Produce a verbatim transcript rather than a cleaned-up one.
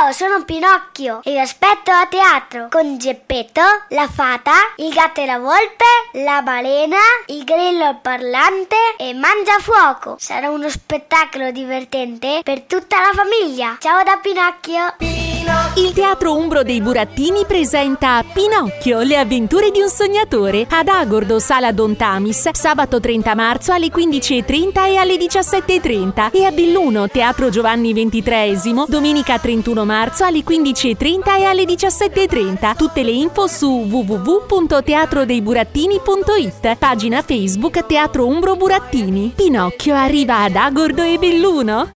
Ciao, sono Pinocchio e vi aspetto a teatro con Geppetto, la fata, il gatto e la volpe, la balena, il grillo parlante e Mangiafuoco. Sarà uno spettacolo divertente per tutta la famiglia. Ciao da Pinocchio. Il Teatro Umbro dei Burattini presenta Pinocchio, le avventure di un sognatore ad Agordo, Sala Don Tamis, sabato trenta marzo alle quindici e trenta e alle diciassette e trenta e a Belluno, Teatro Giovanni ventitreesimo, domenica trentuno marzo alle quindici e trenta e alle diciassette e trenta. Tutte le info su w w w punto teatro dei burattini punto i t, pagina Facebook Teatro Umbro Burattini. Pinocchio arriva ad Agordo e Belluno.